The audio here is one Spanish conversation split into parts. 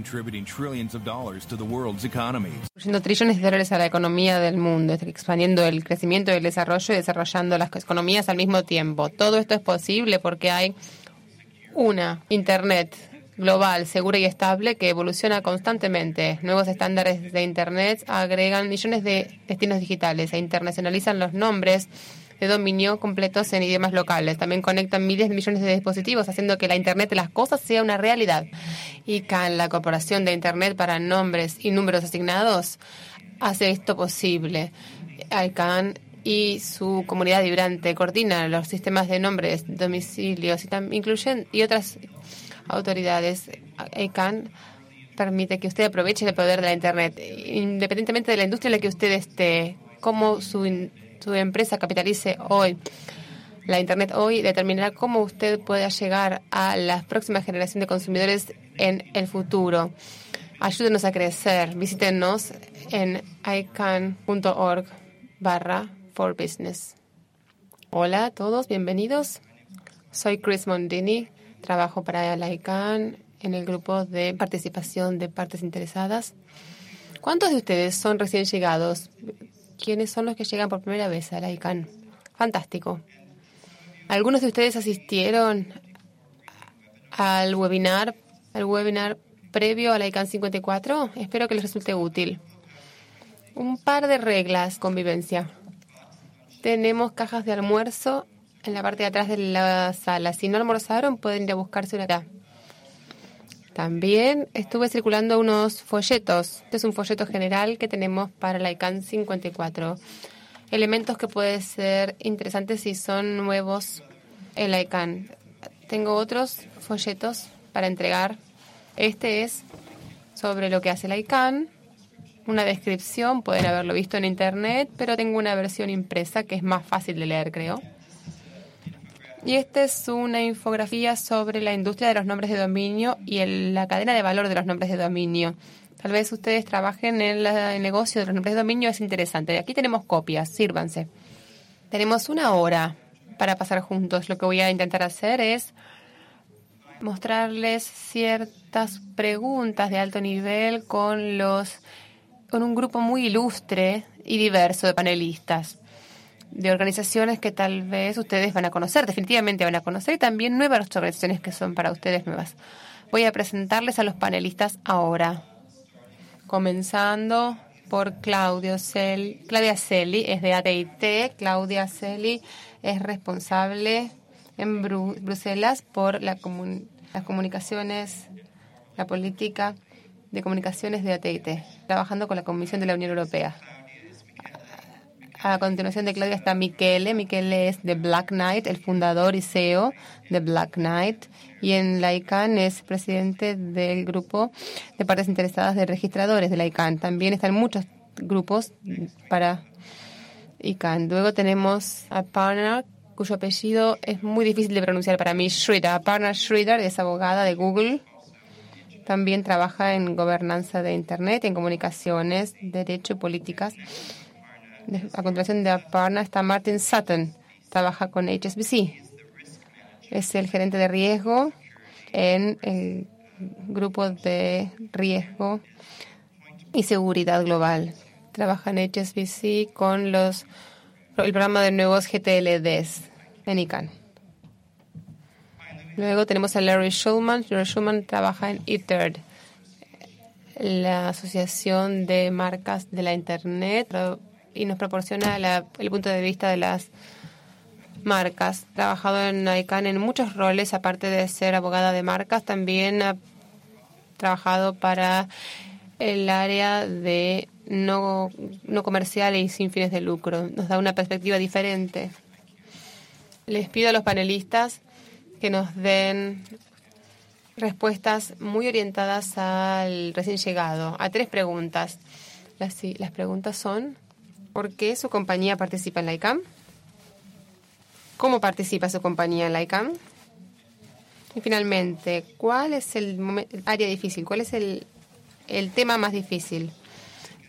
contributing trillions of dollars to the world's economies. Contribuyendo trillones de dólares a la economía del mundo, expandiendo el crecimiento y el desarrollo y desarrollando las economías al mismo tiempo. Todo esto es posible porque hay una Internet global, segura y estable que evoluciona constantemente. Nuevos estándares de Internet agregan millones de destinos digitales e internacionalizan los nombres de dominio completos en idiomas locales. También conectan miles de millones de dispositivos, haciendo que la Internet de las cosas sea una realidad. ICANN, la Corporación de Internet para Nombres y Números Asignados, hace esto posible. ICANN y su comunidad vibrante coordinan los sistemas de nombres, domicilios y otras autoridades. ICANN permite que usted aproveche el poder de la Internet, independientemente de la industria en la que usted esté. Cómo su empresa capitalice hoy la Internet hoy determinará cómo usted pueda llegar a la próxima generación de consumidores en el futuro. Ayúdenos a crecer. Visítenos en icann.org/forbusiness. Hola a todos, bienvenidos. Soy Chris Mondini. Trabajo para la ICANN en el grupo de participación de partes interesadas. ¿Cuántos de ustedes son recién llegados? ¿Quiénes son los que llegan por primera vez a la ICANN? Fantástico. ¿Algunos de ustedes asistieron al webinar previo a la ICANN 54? Espero que les resulte útil. Un par de reglas, convivencia. Tenemos cajas de almuerzo en la parte de atrás de la sala. Si no almorzaron, pueden ir a buscarse una acá. También estuve circulando unos folletos. Este es un folleto general que tenemos para la ICANN 54. Elementos que pueden ser interesantes si son nuevos en la ICANN. Tengo otros folletos para entregar. Este es sobre lo que hace la ICANN. Una descripción, pueden haberlo visto en internet, pero tengo una versión impresa que es más fácil de leer, creo. Y esta es una infografía sobre la industria de los nombres de dominio y la cadena de valor de los nombres de dominio. Tal vez ustedes trabajen en el negocio de los nombres de dominio, es interesante. Aquí tenemos copias, sírvanse. Tenemos una hora para pasar juntos. Lo que voy a intentar hacer es mostrarles ciertas preguntas de alto nivel con un grupo muy ilustre y diverso de panelistas, de organizaciones que tal vez ustedes van a conocer, definitivamente van a conocer, y también nuevas organizaciones que son para ustedes nuevas. Voy a presentarles a los panelistas ahora, comenzando por Claudia Celi, es de AT&T. Claudia Celi es responsable en Bruselas por las comunicaciones, la política de comunicaciones de AT&T, trabajando con la Comisión de la Unión Europea. A continuación de Claudia está Michele. Michele es de Black Knight, el fundador y CEO de Black Knight. Y en la ICANN es presidente del grupo de partes interesadas de registradores de la ICANN. También están muchos grupos para ICANN. Luego tenemos a Aparna, cuyo apellido es muy difícil de pronunciar para mí, Shrider. Aparna Shrider es abogada de Google. También trabaja en gobernanza de Internet, en comunicaciones, derecho y políticas. A continuación de Aparna está Martin Sutton, trabaja con HSBC. Es el gerente de riesgo en el grupo de riesgo y seguridad global. Trabaja en HSBC con el programa de nuevos GTLDs en ICANN. Luego tenemos a Larry Schulman. Larry Schulman trabaja en eThird, la Asociación de Marcas de la Internet, y nos proporciona el punto de vista de las marcas. Ha trabajado en ICANN en muchos roles, aparte de ser abogada de marcas, también ha trabajado para el área de no comercial y sin fines de lucro. Nos da una perspectiva diferente. Les pido a los panelistas que nos den respuestas muy orientadas al recién llegado, a 3 preguntas. Las preguntas son: ¿por qué su compañía participa en la ICANN? ¿Cómo participa su compañía en la ICANN? Y finalmente, ¿cuál es el área difícil? ¿Cuál es el tema más difícil?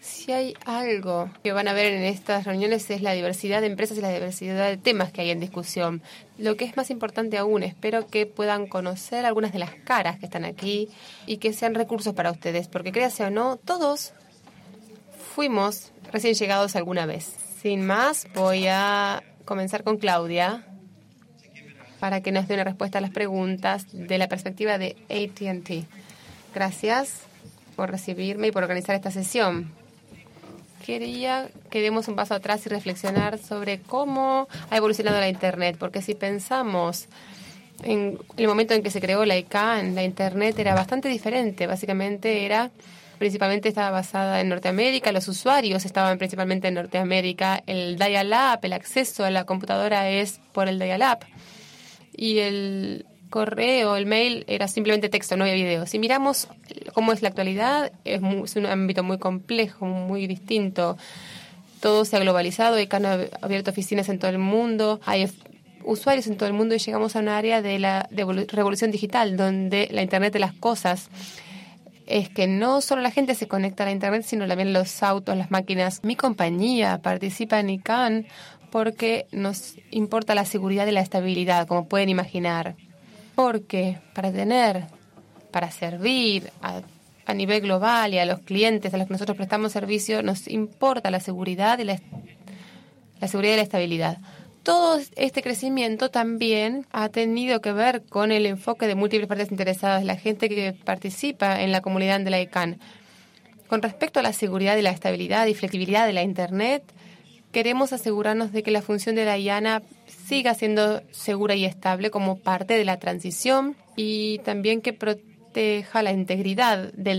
Si hay algo que van a ver en estas reuniones es la diversidad de empresas y la diversidad de temas que hay en discusión. Lo que es más importante aún, espero que puedan conocer algunas de las caras que están aquí y que sean recursos para ustedes, porque créanse o no, todos fuimos recién llegados alguna vez. Sin más, voy a comenzar con Claudia para que nos dé una respuesta a las preguntas de la perspectiva de AT&T. Gracias por recibirme y por organizar esta sesión. Quería que demos un paso atrás y reflexionar sobre cómo ha evolucionado la Internet, porque si pensamos en el momento en que se creó la ICANN, la Internet era bastante diferente. Básicamente principalmente estaba basada en Norteamérica, los usuarios estaban principalmente en Norteamérica, el dial-up, el acceso a la computadora es por el dial-up y el correo, el mail era simplemente texto, no había video. Si miramos cómo es la actualidad, es un ámbito muy complejo, muy distinto. Todo se ha globalizado, ICANN ha abierto oficinas en todo el mundo, hay usuarios en todo el mundo y llegamos a un área de la revolución digital, donde la Internet de las cosas es que no solo la gente se conecta a la Internet, sino también los autos, las máquinas. Mi compañía participa en ICANN porque nos importa la seguridad y la estabilidad, como pueden imaginar. Porque para servir a nivel global y a los clientes a los que nosotros prestamos servicio, nos importa la seguridad y la seguridad y la estabilidad. Todo este crecimiento también ha tenido que ver con el enfoque de múltiples partes interesadas, la gente que participa en la comunidad de la ICANN. Con respecto a la seguridad y la estabilidad y flexibilidad de la Internet, queremos asegurarnos de que la función de la IANA siga siendo segura y estable como parte de la transición y también que proteja la integridad del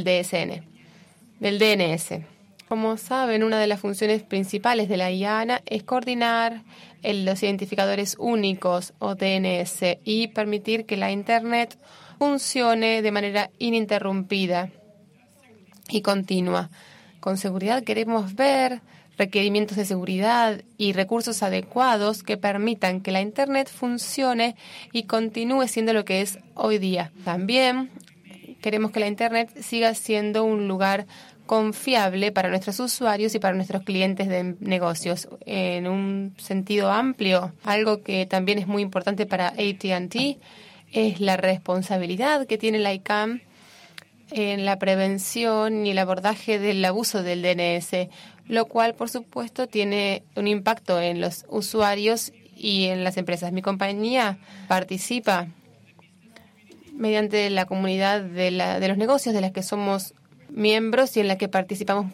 DNS. Como saben, una de las funciones principales de la IANA es coordinar los identificadores únicos o DNS y permitir que la Internet funcione de manera ininterrumpida y continua. Con seguridad queremos ver requerimientos de seguridad y recursos adecuados que permitan que la Internet funcione y continúe siendo lo que es hoy día. También queremos que la Internet siga siendo un lugar confiable para nuestros usuarios y para nuestros clientes de negocios. En un sentido amplio, algo que también es muy importante para AT&T es la responsabilidad que tiene la ICANN en la prevención y el abordaje del abuso del DNS, lo cual, por supuesto, tiene un impacto en los usuarios y en las empresas. Mi compañía participa mediante la comunidad de los negocios de las que somos miembros y en la que participamos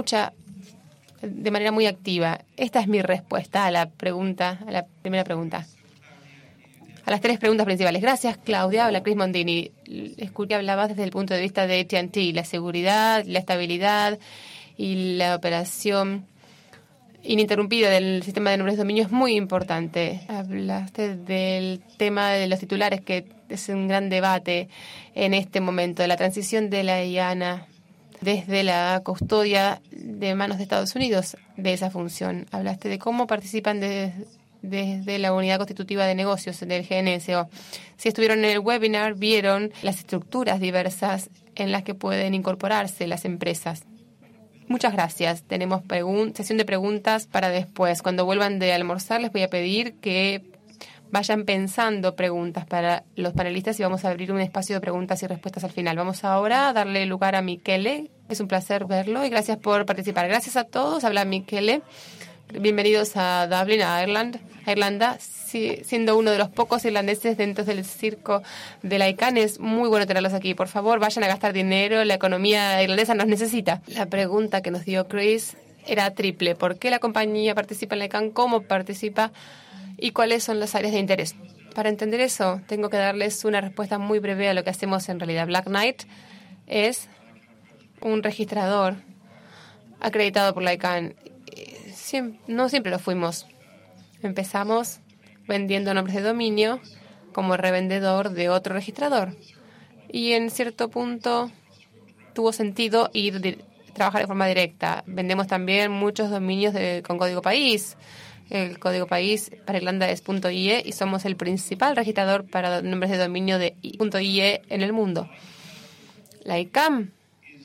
de manera muy activa. Esta es mi respuesta a la primera pregunta. A las tres preguntas principales. Gracias, Claudia. Habla Chris Mondini. Escuché que hablabas desde el punto de vista de AT&T, la seguridad, la estabilidad y la operación ininterrumpida del sistema de nombres de dominio es muy importante. Hablaste del tema de los titulares, que es un gran debate en este momento, de la transición de la IANA desde la custodia de manos de Estados Unidos de esa función. Hablaste de cómo participan desde la unidad constitutiva de negocios del GNSO. Si estuvieron en el webinar, vieron las estructuras diversas en las que pueden incorporarse las empresas. Muchas gracias. Tenemos sesión de preguntas para después. Cuando vuelvan de almorzar, les voy a pedir que vayan pensando preguntas para los panelistas y vamos a abrir un espacio de preguntas y respuestas al final. Vamos ahora a darle lugar a Michele. Es un placer verlo y gracias por participar. Gracias a todos. Habla Michele. Bienvenidos a Dublín, a Irlanda. Siendo uno de los pocos irlandeses dentro del circo de la ICANN, es muy bueno tenerlos aquí. Por favor, vayan a gastar dinero. La economía irlandesa nos necesita. La pregunta que nos dio Chris era triple. ¿Por qué la compañía participa en la ICANN? ¿Cómo participa? ¿Y cuáles son las áreas de interés? Para entender eso, tengo que darles una respuesta muy breve a lo que hacemos en realidad. Black Knight es un registrador acreditado por la ICANN. No siempre lo fuimos. Empezamos vendiendo nombres de dominio como revendedor de otro registrador. Y en cierto punto tuvo sentido trabajar de forma directa. Vendemos también muchos dominios con código país. El código país para Irlanda es .ie y somos el principal registrador para nombres de dominio de .ie en el mundo. La ICANN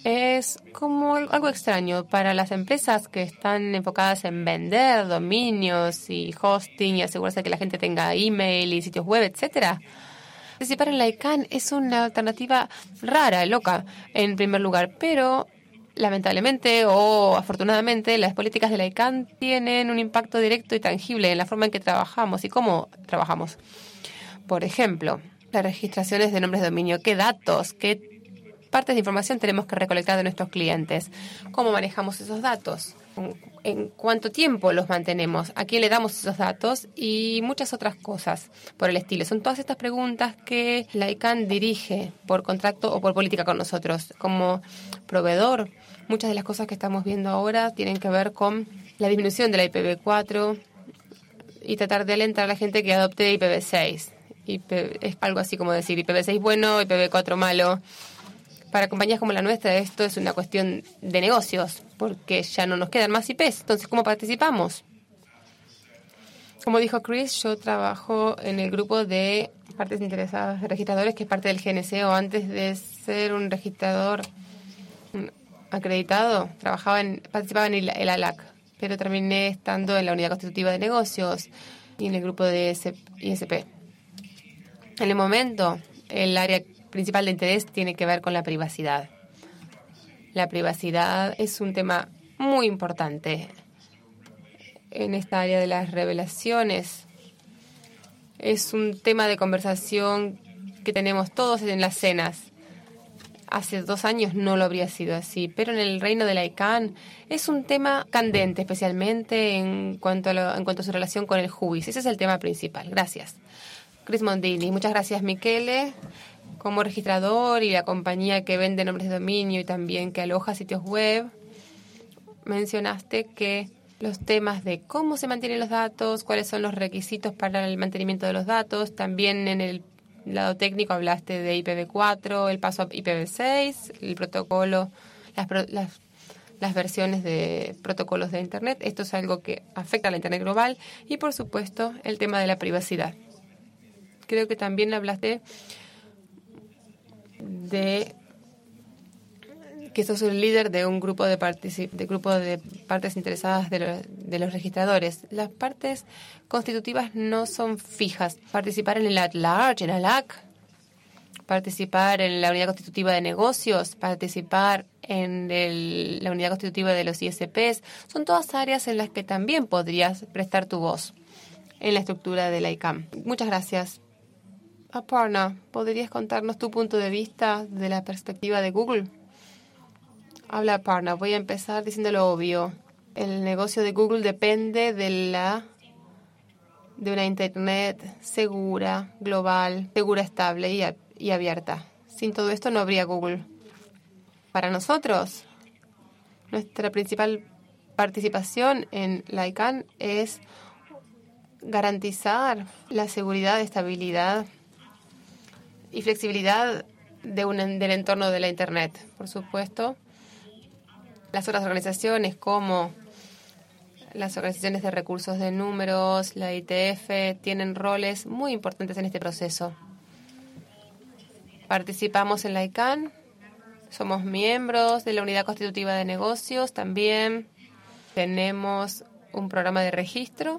es como algo extraño para las empresas que están enfocadas en vender dominios y hosting y asegurarse que la gente tenga email y sitios web, etcétera. Participar en la ICANN es una alternativa rara, loca, en primer lugar, pero lamentablemente o afortunadamente las políticas de la ICANN tienen un impacto directo y tangible en la forma en que trabajamos y cómo trabajamos. Por ejemplo, las registraciones de nombres de dominio, qué datos, qué partes de información tenemos que recolectar de nuestros clientes, cómo manejamos esos datos, en cuánto tiempo los mantenemos, a quién le damos esos datos y muchas otras cosas por el estilo. Son todas estas preguntas que la ICANN dirige por contrato o por política con nosotros. Como proveedor, muchas de las cosas que estamos viendo ahora tienen que ver con la disminución de la IPv4 y tratar de alentar a la gente que adopte IPv6. Es algo así como decir IPv6 bueno, IPv4 malo. Para compañías como la nuestra esto es una cuestión de negocios, porque ya no nos quedan más IPs. Entonces, ¿cómo participamos? Como dijo Chris, yo trabajo en el grupo de partes interesadas de registradores, que es parte del GNCO. Antes de ser un registrador acreditado, participaba en el ALAC, pero terminé estando en la Unidad Constitutiva de Negocios y en el grupo de ISP. En el momento, el área principal de interés tiene que ver con la privacidad. La privacidad es un tema muy importante en esta área de las revelaciones. Es un tema de conversación que tenemos todos en las cenas. Hace 2 años no lo habría sido así, pero en el reino de la ICANN es un tema candente, especialmente en cuanto a su relación con el JUIS. Ese es el tema principal. Gracias. Chris Mondini. Muchas gracias, Michele. Como registrador y la compañía que vende nombres de dominio y también que aloja sitios web, mencionaste que los temas de cómo se mantienen los datos, cuáles son los requisitos para el mantenimiento de los datos, también en el lado técnico hablaste de IPv4, el paso a IPv6, el protocolo, las versiones de protocolos de Internet. Esto es algo que afecta a la Internet global y, por supuesto, el tema de la privacidad. Creo que también hablaste de que sos el líder de un grupo de partes interesadas de los registradores. Las partes constitutivas no son fijas. Participar en el at-large, en ALAC, participar en la unidad constitutiva de negocios, participar en la unidad constitutiva de los ISPs, son todas áreas en las que también podrías prestar tu voz en la estructura de la ICANN. Muchas gracias. Aparna, ¿podrías contarnos tu punto de vista de la perspectiva de Google? Habla Aparna. Voy a empezar diciendo lo obvio. El negocio de Google depende de una Internet segura, global, segura, estable y abierta. Sin todo esto no habría Google. Para nosotros, nuestra principal participación en la ICANN es garantizar la seguridad, estabilidad y flexibilidad del entorno de la Internet. Por supuesto, las otras organizaciones como las organizaciones de recursos de números, la ITF, tienen roles muy importantes en este proceso. Participamos en la ICANN, somos miembros de la Unidad Constitutiva de Negocios también. Tenemos un programa de registro.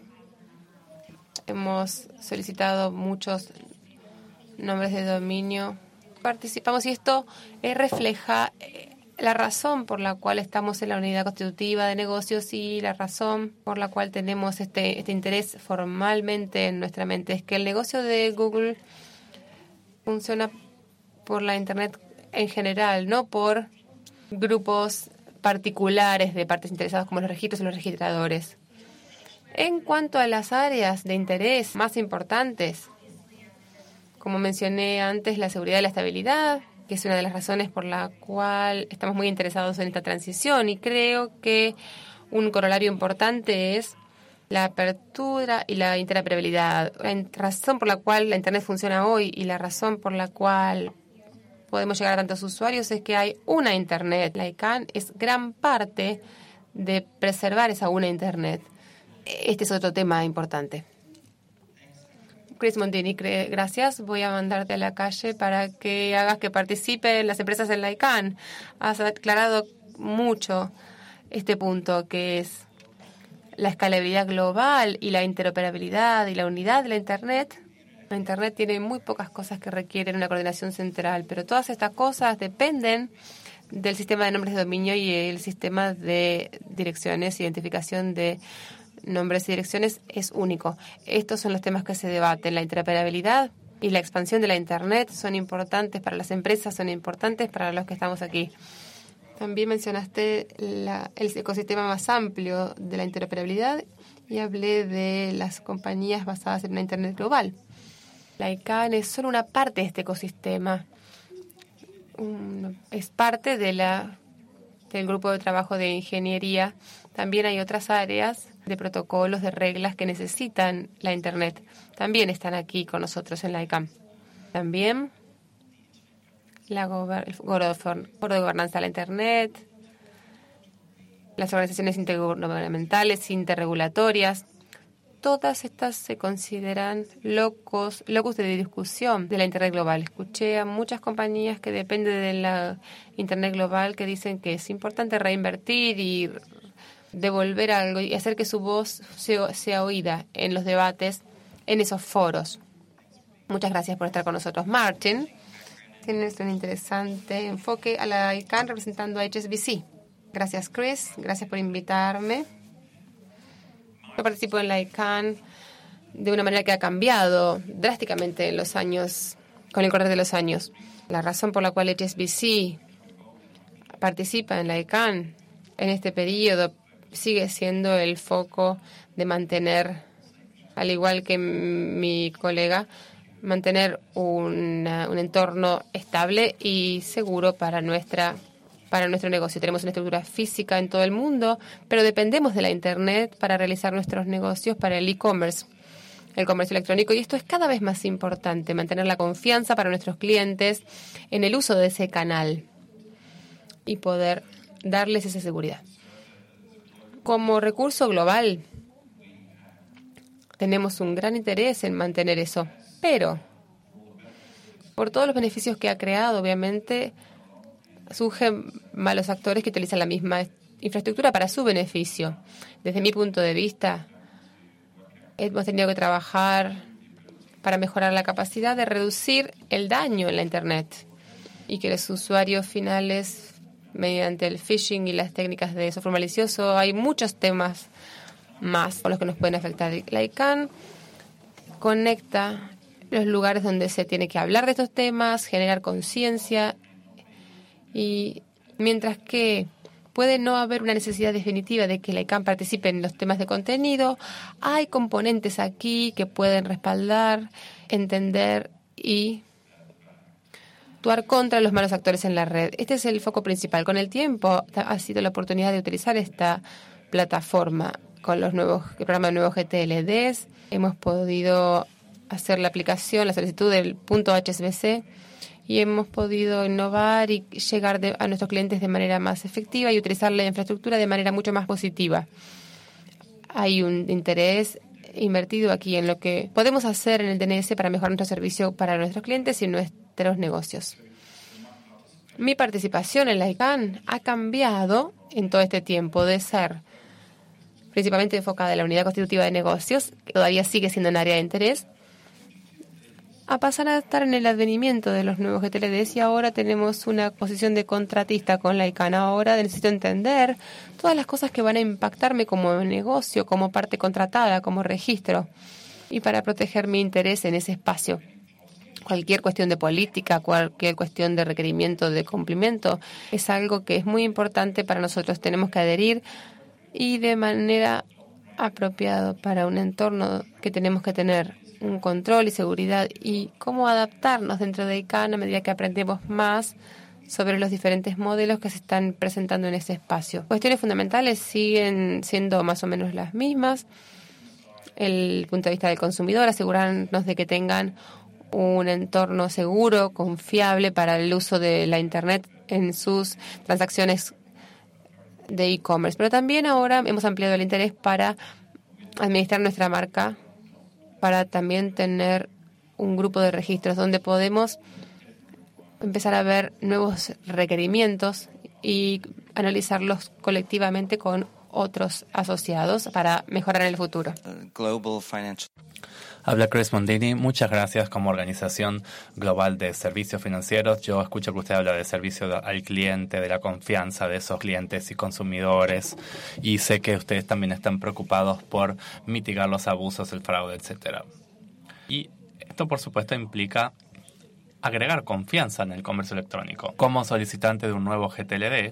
Hemos solicitado muchos nombres de dominio. Participamos y esto refleja la razón por la cual estamos en la Unidad Constitutiva de Negocios y la razón por la cual tenemos este interés formalmente en nuestra mente. Es que el negocio de Google funciona por la Internet en general, no por grupos particulares de partes interesadas como los registros y los registradores. En cuanto a las áreas de interés más importantes, como mencioné antes, la seguridad y la estabilidad, que es una de las razones por la cual estamos muy interesados en esta transición, y creo que un corolario importante es la apertura y la interoperabilidad. La razón por la cual la Internet funciona hoy y la razón por la cual podemos llegar a tantos usuarios es que hay una Internet. La ICANN es gran parte de preservar esa una Internet. Este es otro tema importante. Chris Mondini, gracias. Voy a mandarte a la calle para que hagas que participen las empresas en la ICANN. Has aclarado mucho este punto, que es la escalabilidad global y la interoperabilidad y la unidad de la Internet. La Internet tiene muy pocas cosas que requieren una coordinación central, pero todas estas cosas dependen del sistema de nombres de dominio y el sistema de direcciones, identificación de nombres y direcciones es único. Estos son los temas que se debaten. La interoperabilidad y la expansión de la Internet son importantes para las empresas, son importantes para los que estamos aquí. También mencionaste el ecosistema más amplio de la interoperabilidad y hablé de las compañías basadas en una Internet global. La ICANN es solo una parte de este ecosistema. Es parte del grupo de trabajo de ingeniería. También hay otras áreas de protocolos, de reglas que necesitan la Internet. También están aquí con nosotros en la ICANN. También el Foro de Gobernanza de la Internet, las organizaciones intergubernamentales, interregulatorias. Todas estas se consideran locus de discusión de la Internet global. Escuché a muchas compañías que dependen de la Internet global que dicen que es importante reinvertir y devolver algo y hacer que su voz sea oída en los debates, en esos foros. Muchas gracias por estar con nosotros, Martin. Tienes un interesante enfoque a la ICANN representando a HSBC. Gracias, Chris. Gracias por invitarme. Yo participo en la ICANN de una manera que ha cambiado drásticamente en los años, con el correr de los años. La razón por la cual HSBC participa en la ICANN en este periodo sigue siendo el foco de mantener, al igual que mi colega, mantener un entorno estable y seguro para nuestro negocio. Tenemos una estructura física en todo el mundo, pero dependemos de la Internet para realizar nuestros negocios para el e-commerce, el comercio electrónico, y esto es cada vez más importante, mantener la confianza para nuestros clientes en el uso de ese canal y poder darles esa seguridad. Como recurso global, tenemos un gran interés en mantener eso, pero por todos los beneficios que ha creado, obviamente, surgen malos actores que utilizan la misma infraestructura para su beneficio. Desde mi punto de vista, hemos tenido que trabajar para mejorar la capacidad de reducir el daño en la Internet y que los usuarios finales, mediante el phishing y las técnicas de software malicioso, hay muchos temas más con los que nos pueden afectar. La ICANN conecta los lugares donde se tiene que hablar de estos temas, generar conciencia, y mientras que puede no haber una necesidad definitiva de que la ICANN participe en los temas de contenido, hay componentes aquí que pueden respaldar, entender y actuar contra los malos actores en la red. Este es el foco principal. Con el tiempo ha sido la oportunidad de utilizar esta plataforma con el programa de nuevos GTLDs. Hemos podido hacer la aplicación, la solicitud del punto HSBC y hemos podido innovar y llegar a nuestros clientes de manera más efectiva y utilizar la infraestructura de manera mucho más positiva. Hay un interés invertido aquí en lo que podemos hacer en el DNS para mejorar nuestro servicio para nuestros clientes y nuestros negocios. Mi participación en la ICANN ha cambiado en todo este tiempo de ser principalmente enfocada en la unidad constitutiva de negocios, que todavía sigue siendo un área de interés, a pasar a estar en el advenimiento de los nuevos GTLDs y ahora tenemos una posición de contratista con la ICANN. Ahora necesito entender todas las cosas que van a impactarme como negocio, como parte contratada, como registro, y para proteger mi interés en ese espacio. Cualquier cuestión de política, cualquier cuestión de requerimiento de cumplimiento, es algo que es muy importante para nosotros. Tenemos que adherir y de manera apropiada para un entorno que tenemos que tener un control y seguridad y cómo adaptarnos dentro de ICANN a medida que aprendemos más sobre los diferentes modelos que se están presentando en ese espacio. Cuestiones fundamentales siguen siendo más o menos las mismas. El punto de vista del consumidor, asegurarnos de que tengan un entorno seguro, confiable para el uso de la Internet en sus transacciones de e-commerce. Pero también ahora hemos ampliado el interés para administrar nuestra marca, para también tener un grupo de registros donde podemos empezar a ver nuevos requerimientos y analizarlos colectivamente con otros asociados para mejorar en el futuro. Habla Chris Mondini. Muchas gracias. Como organización global de servicios financieros, yo escucho que usted habla de servicio al cliente, de la confianza de esos clientes y consumidores, y sé que ustedes también están preocupados por mitigar los abusos, el fraude, etcétera. Y esto, por supuesto, implica agregar confianza en el comercio electrónico. Como solicitante de un nuevo GTLD,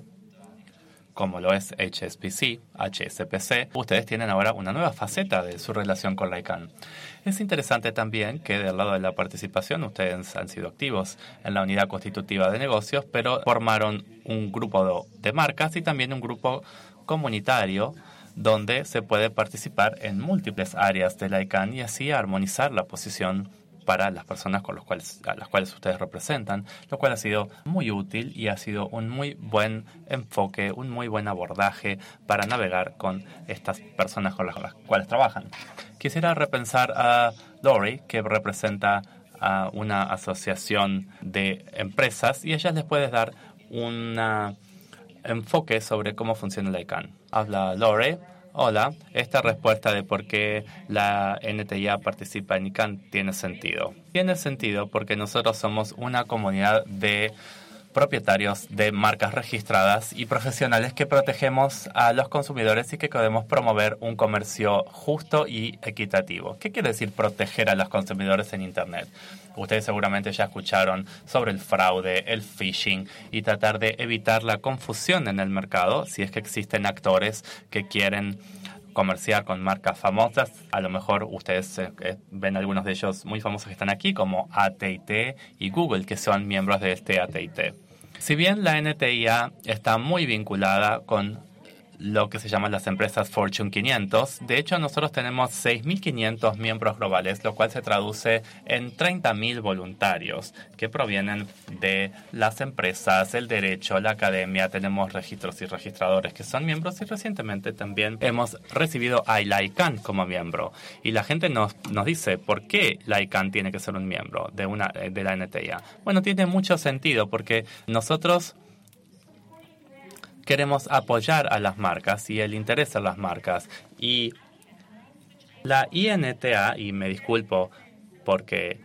como lo es HSPC, ustedes tienen ahora una nueva faceta de su relación con la ICANN. Es interesante también que del lado de la participación ustedes han sido activos en la unidad constitutiva de negocios, pero formaron un grupo de marcas y también un grupo comunitario donde se puede participar en múltiples áreas de la ICANN y así armonizar la posición para las personas a las cuales ustedes representan, lo cual ha sido muy útil y ha sido un muy buen enfoque, un muy buen abordaje para navegar con estas personas con las cuales trabajan. Quisiera repensar a Lori, que representa a una asociación de empresas, y ella les puede dar un enfoque sobre cómo funciona la ICANN. Habla Lori. Hola, esta respuesta de por qué la NTIA participa en ICANN tiene sentido. Tiene sentido porque nosotros somos una comunidad de propietarios de marcas registradas y profesionales que protegemos a los consumidores y que podemos promover un comercio justo y equitativo. ¿Qué quiere decir proteger a los consumidores en Internet? Ustedes seguramente ya escucharon sobre el fraude, el phishing y tratar de evitar la confusión en el mercado si es que existen actores que quieren comerciar con marcas famosas. A lo mejor ustedes ven algunos de ellos muy famosos que están aquí, como AT&T y Google, que son miembros de este AT&T. Si bien la NTIA está muy vinculada con lo que se llaman las empresas Fortune 500, de hecho nosotros tenemos 6.500 miembros globales, lo cual se traduce en 30.000 voluntarios que provienen de las empresas, el derecho, la academia. Tenemos registros y registradores que son miembros y recientemente también hemos recibido a la ICANN como miembro. Y la gente nos dice, ¿por qué la ICANN tiene que ser un miembro de la NTIA? Bueno, tiene mucho sentido porque nosotros queremos apoyar a las marcas y el interés a las marcas. Y la INTA, y me disculpo porque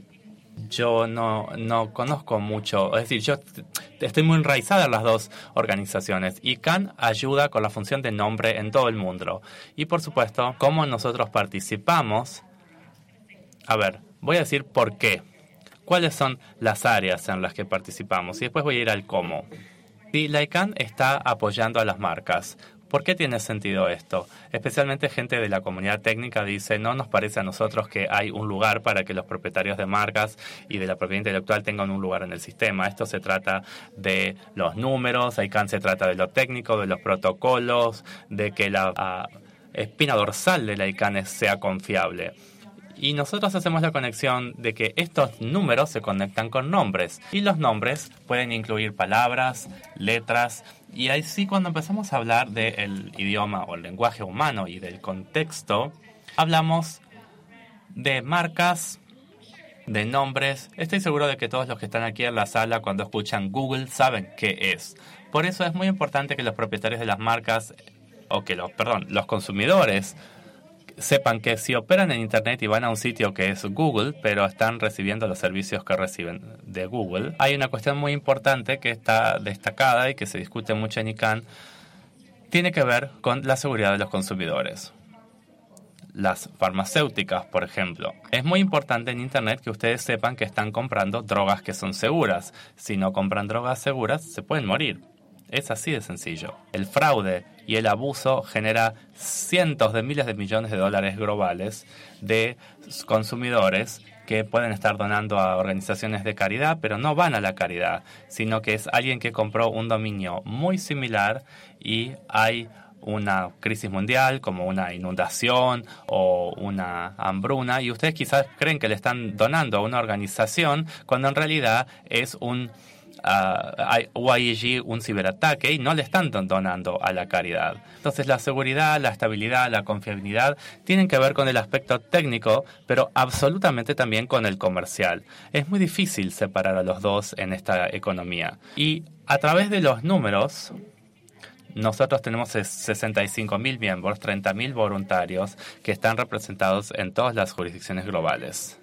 yo no conozco mucho, es decir, yo estoy muy enraizada en las dos organizaciones. ICANN ayuda con la función de nombre en todo el mundo. Y por supuesto, cómo nosotros participamos. A ver, voy a decir por qué. ¿Cuáles son las áreas en las que participamos? Y después voy a ir al cómo. Sí, la ICANN está apoyando a las marcas. ¿Por qué tiene sentido esto? Especialmente gente de la comunidad técnica dice, no nos parece a nosotros que hay un lugar para que los propietarios de marcas y de la propiedad intelectual tengan un lugar en el sistema. Esto se trata de los números, ICANN se trata de lo técnico, de los protocolos, de que la espina dorsal de la ICANN sea confiable. Y nosotros hacemos la conexión de que estos números se conectan con nombres. Y los nombres pueden incluir palabras, letras. Y ahí sí, cuando empezamos a hablar del idioma o el lenguaje humano y del contexto, hablamos de marcas, de nombres. Estoy seguro de que todos los que están aquí en la sala, cuando escuchan Google, saben qué es. Por eso es muy importante que los propietarios de las marcas, los consumidores, sepan que si operan en Internet y van a un sitio que es Google, pero están recibiendo los servicios que reciben de Google, hay una cuestión muy importante que está destacada y que se discute mucho en ICANN, tiene que ver con la seguridad de los consumidores. Las farmacéuticas, por ejemplo. Es muy importante en Internet que ustedes sepan que están comprando drogas que son seguras. Si no compran drogas seguras, se pueden morir. Es así de sencillo. El fraude y el abuso genera cientos de miles de millones de dólares globales de consumidores que pueden estar donando a organizaciones de caridad, pero no van a la caridad, sino que es alguien que compró un dominio muy similar y hay una crisis mundial como una inundación o una hambruna y ustedes quizás creen que le están donando a una organización cuando en realidad es un hubo allí un ciberataque y no le están donando a la caridad. Entonces la seguridad, la estabilidad, la confiabilidad tienen que ver con el aspecto técnico, pero absolutamente también con el comercial. Es muy difícil separar a los dos en esta economía. Y a través de los números, nosotros tenemos 65.000 miembros, 30.000 voluntarios que están representados en todas las jurisdicciones globales.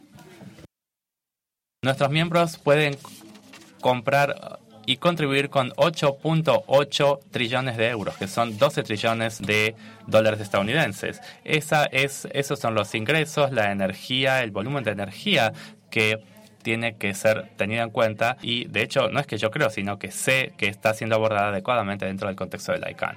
Nuestros miembros pueden comprar y contribuir con 8.8 trillones de euros, que son 12 trillones de dólares estadounidenses. Esos son los ingresos, la energía, el volumen de energía que tiene que ser tenida en cuenta y, de hecho, no es que yo creo, sino que sé que está siendo abordada adecuadamente dentro del contexto de la ICANN.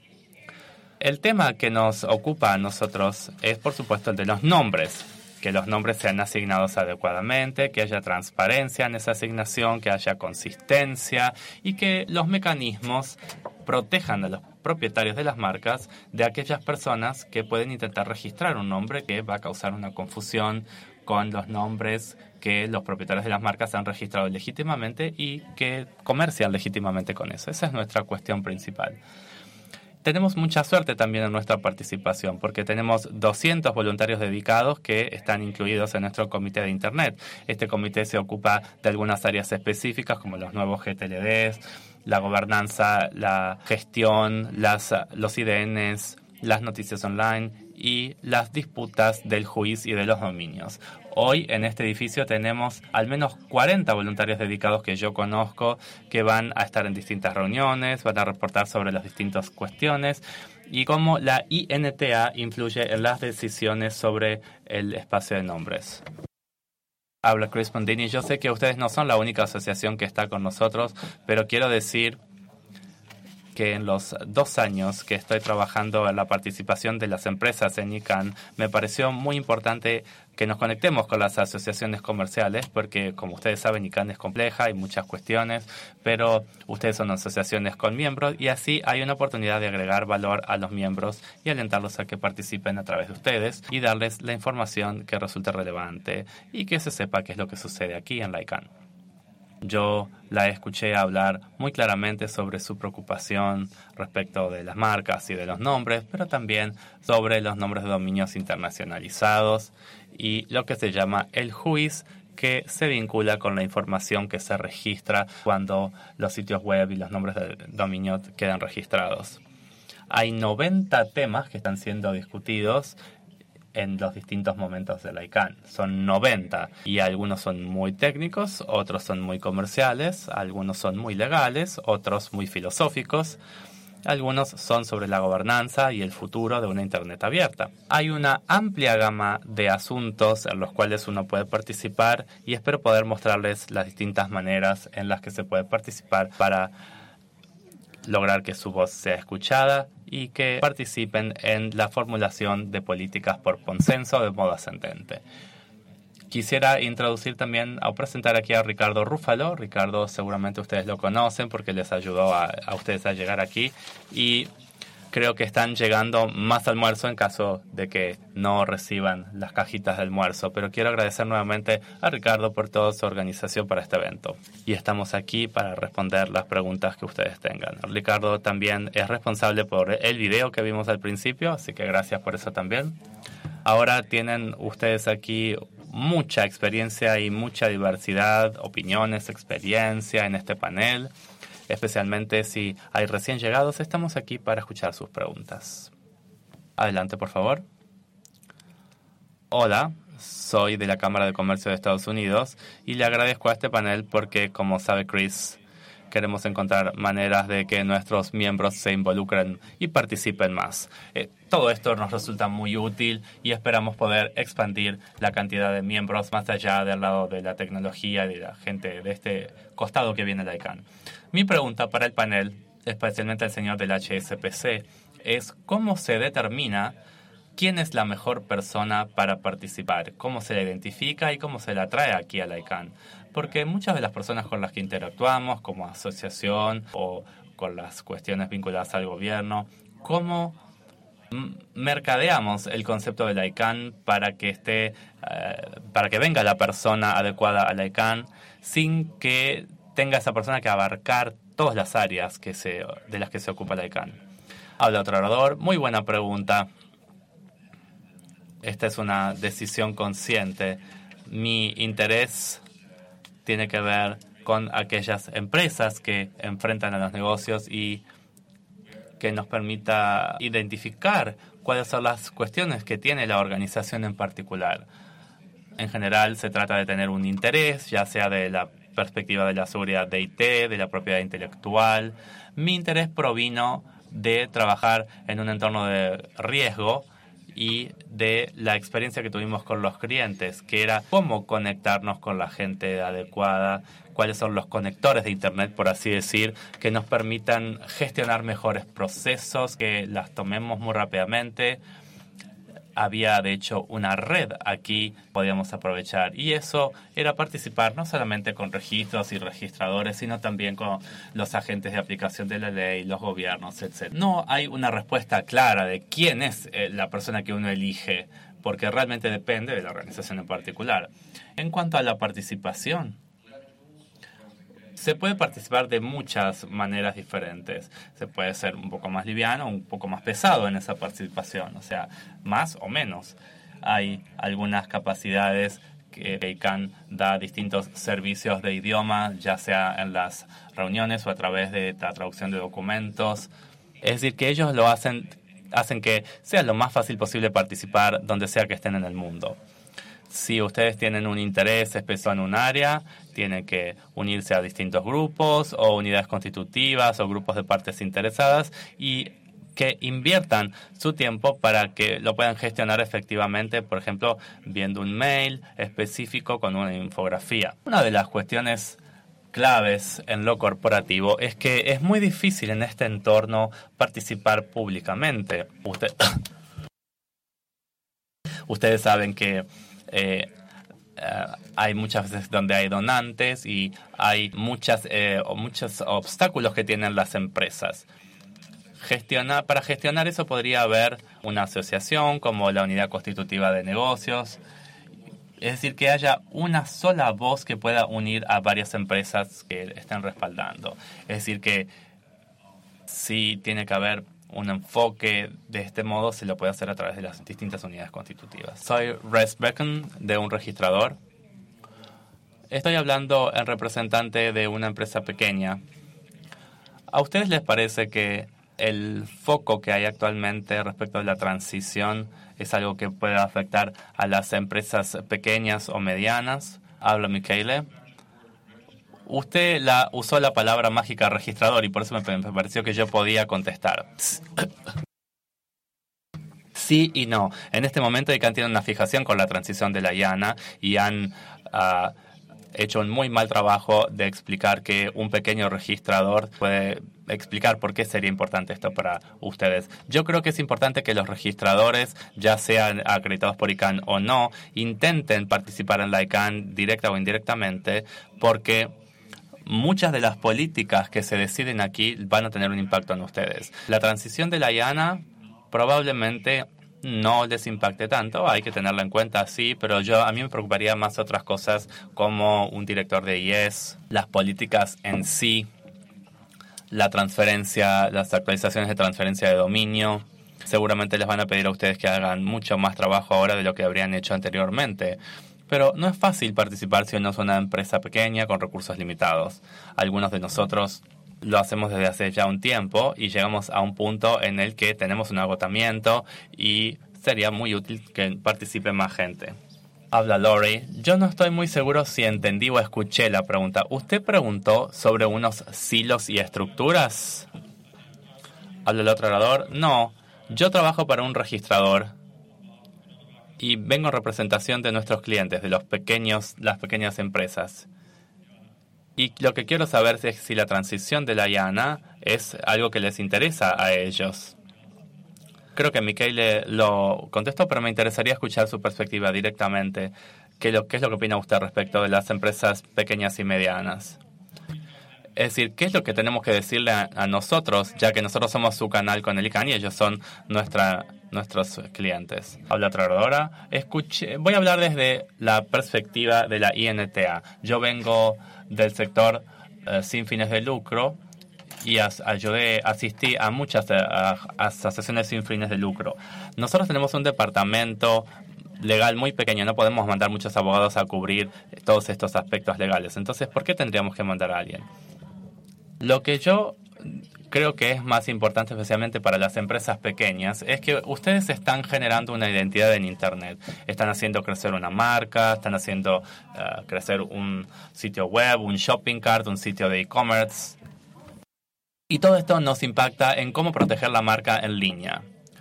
El tema que nos ocupa a nosotros es, por supuesto, el de los nombres. Que los nombres sean asignados adecuadamente, que haya transparencia en esa asignación, que haya consistencia y que los mecanismos protejan a los propietarios de las marcas de aquellas personas que pueden intentar registrar un nombre que va a causar una confusión con los nombres que los propietarios de las marcas han registrado legítimamente y que comercian legítimamente con eso. Esa es nuestra cuestión principal. Tenemos mucha suerte también en nuestra participación porque tenemos 200 voluntarios dedicados que están incluidos en nuestro comité de Internet. Este comité se ocupa de algunas áreas específicas como los nuevos GTLDs, la gobernanza, la gestión, los IDNs, las noticias online y las disputas del juicio y de los dominios. Hoy en este edificio tenemos al menos 40 voluntarios dedicados que yo conozco que van a estar en distintas reuniones, van a reportar sobre las distintas cuestiones y cómo la INTA influye en las decisiones sobre el espacio de nombres. Habla Chris Mondini. Yo sé que ustedes no son la única asociación que está con nosotros, pero quiero decir que en los 2 años que estoy trabajando en la participación de las empresas en ICANN, me pareció muy importante que nos conectemos con las asociaciones comerciales, porque como ustedes saben, ICANN es compleja, hay muchas cuestiones, pero ustedes son asociaciones con miembros y así hay una oportunidad de agregar valor a los miembros y alentarlos a que participen a través de ustedes y darles la información que resulte relevante y que se sepa qué es lo que sucede aquí en la ICANN. Yo la escuché hablar muy claramente sobre su preocupación respecto de las marcas y de los nombres, pero también sobre los nombres de dominios internacionalizados y lo que se llama el juicio, que se vincula con la información que se registra cuando los sitios web y los nombres de dominio quedan registrados. Hay 90 temas que están siendo discutidos en los distintos momentos de la ICANN. Son 90 y algunos son muy técnicos, otros son muy comerciales, algunos son muy legales, otros muy filosóficos, algunos son sobre la gobernanza y el futuro de una Internet abierta. Hay una amplia gama de asuntos en los cuales uno puede participar y espero poder mostrarles las distintas maneras en las que se puede participar para lograr que su voz sea escuchada y que participen en la formulación de políticas por consenso de modo ascendente. Quisiera introducir también o presentar aquí a Ricardo Rúfalo. Ricardo seguramente ustedes lo conocen porque les ayudó a ustedes a llegar aquí y creo que están llegando más almuerzo en caso de que no reciban las cajitas de almuerzo. Pero quiero agradecer nuevamente a Ricardo por toda su organización para este evento. Y estamos aquí para responder las preguntas que ustedes tengan. Ricardo también es responsable por el video que vimos al principio, así que gracias por eso también. Ahora tienen ustedes aquí mucha experiencia y mucha diversidad, opiniones, experiencia en este panel. Especialmente si hay recién llegados, estamos aquí para escuchar sus preguntas. Adelante, por favor. Hola, soy de la Cámara de Comercio de Estados Unidos y le agradezco a este panel porque, como sabe Chris, queremos encontrar maneras de que nuestros miembros se involucren y participen más. Todo esto nos resulta muy útil y esperamos poder expandir la cantidad de miembros más allá del lado de la tecnología y de la gente de este costado que viene la ICANN. Mi pregunta para el panel, especialmente al señor del HSPC, es ¿cómo se determina quién es la mejor persona para participar? ¿Cómo se la identifica y cómo se la trae aquí a la ICANN? Porque muchas de las personas con las que interactuamos como asociación o con las cuestiones vinculadas al gobierno, ¿cómo mercadeamos el concepto de la ICANN para que venga la persona adecuada a la ICANN sin que tenga esa persona que abarcar todas las áreas de las que se ocupa la ICANN. Habla otro orador. Muy buena pregunta. Esta es una decisión consciente. Mi interés tiene que ver con aquellas empresas que enfrentan a los negocios y que nos permita identificar cuáles son las cuestiones que tiene la organización en particular. En general, se trata de tener un interés, ya sea de la perspectiva de la seguridad de IT, de la propiedad intelectual. Mi interés provino de trabajar en un entorno de riesgo y de la experiencia que tuvimos con los clientes, que era cómo conectarnos con la gente adecuada, cuáles son los conectores de Internet, por así decir, que nos permitan gestionar mejores procesos, que las tomemos muy rápidamente. Había, de hecho, una red aquí podíamos aprovechar. Y eso era participar no solamente con registros y registradores, sino también con los agentes de aplicación de la ley, los gobiernos, etc. No hay una respuesta clara de quién es la persona que uno elige, porque realmente depende de la organización en particular. En cuanto a la participación, se puede participar de muchas maneras diferentes. Se puede ser un poco más liviano, un poco más pesado en esa participación, o sea, más o menos. Hay algunas capacidades que ICANN da distintos servicios de idioma, ya sea en las reuniones o a través de la traducción de documentos. Es decir, que ellos lo hacen que sea lo más fácil posible participar donde sea que estén en el mundo. Si ustedes tienen un interés especial en un área, tienen que unirse a distintos grupos o unidades constitutivas o grupos de partes interesadas y que inviertan su tiempo para que lo puedan gestionar efectivamente, por ejemplo, viendo un mail específico con una infografía. Una de las cuestiones claves en lo corporativo es que es muy difícil en este entorno participar públicamente. Ustedes saben que hay muchas veces donde hay donantes y hay muchos obstáculos que tienen las empresas. Para gestionar eso podría haber una asociación como la Unidad Constitutiva de Negocios. Es decir, que haya una sola voz que pueda unir a varias empresas que estén respaldando. Es decir, que sí tiene que haber un enfoque de este modo, se lo puede hacer a través de las distintas unidades constitutivas. Soy Res Becken, de un registrador. Estoy hablando en representante de una empresa pequeña. ¿A ustedes les parece que el foco que hay actualmente respecto a la transición es algo que pueda afectar a las empresas pequeñas o medianas? Habla Michele. Usted usó la palabra mágica registrador y por eso me pareció que yo podía contestar. Sí y no. En este momento ICANN tiene una fijación con la transición de la IANA y han hecho un muy mal trabajo de explicar que un pequeño registrador puede explicar por qué sería importante esto para ustedes. Yo creo que es importante que los registradores, ya sean acreditados por ICANN o no, intenten participar en la ICANN directa o indirectamente, porque muchas de las políticas que se deciden aquí van a tener un impacto en ustedes. La transición de la IANA probablemente no les impacte tanto, hay que tenerla en cuenta, sí, pero a mí me preocuparía más otras cosas como un director de IES, las políticas en sí, la transferencia, las actualizaciones de transferencia de dominio. Seguramente les van a pedir a ustedes que hagan mucho más trabajo ahora de lo que habrían hecho anteriormente. Pero no es fácil participar si uno es una empresa pequeña con recursos limitados. Algunos de nosotros lo hacemos desde hace ya un tiempo y llegamos a un punto en el que tenemos un agotamiento y sería muy útil que participe más gente. Habla Lori. Yo no estoy muy seguro si entendí o escuché la pregunta. ¿Usted preguntó sobre unos silos y estructuras? Habla el otro orador. No, yo trabajo para un registrador y vengo en representación de nuestros clientes, de las pequeñas empresas. Y lo que quiero saber es si la transición de la IANA es algo que les interesa a ellos. Creo que Michele lo contestó, pero me interesaría escuchar su perspectiva directamente. ¿Qué es lo que opina usted respecto de las empresas pequeñas y medianas? Es decir, ¿qué es lo que tenemos que decirle a nosotros, ya que nosotros somos su canal con el ICANN y ellos son nuestros clientes? Habla otra oradora. Voy a hablar desde la perspectiva de la INTA. Yo vengo del sector sin fines de lucro y asistí a muchas asociaciones sin fines de lucro. Nosotros tenemos un departamento legal muy pequeño, no podemos mandar muchos abogados a cubrir todos estos aspectos legales. Entonces, ¿por qué tendríamos que mandar a alguien? Lo que yo creo que es más importante, especialmente para las empresas pequeñas, es que ustedes están generando una identidad en Internet. Están haciendo crecer una marca, están haciendo crecer un sitio web, un shopping cart, un sitio de e-commerce. Y todo esto nos impacta en cómo proteger la marca en línea.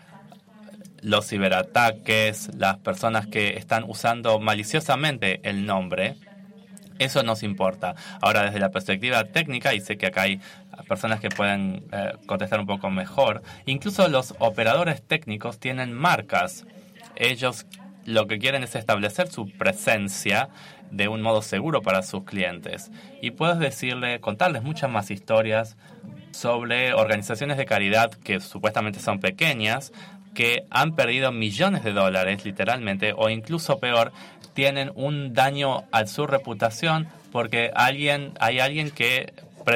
Los ciberataques, las personas que están usando maliciosamente el nombre, eso nos importa. Ahora, desde la perspectiva técnica, y sé que acá hay personas que pueden contestar un poco mejor, incluso los operadores técnicos tienen marcas. Ellos lo que quieren es establecer su presencia de un modo seguro para sus clientes. Y puedes contarles muchas más historias sobre organizaciones de caridad que supuestamente son pequeñas, que han perdido millones de dólares, literalmente, o incluso peor, tienen un daño a su reputación porque hay alguien que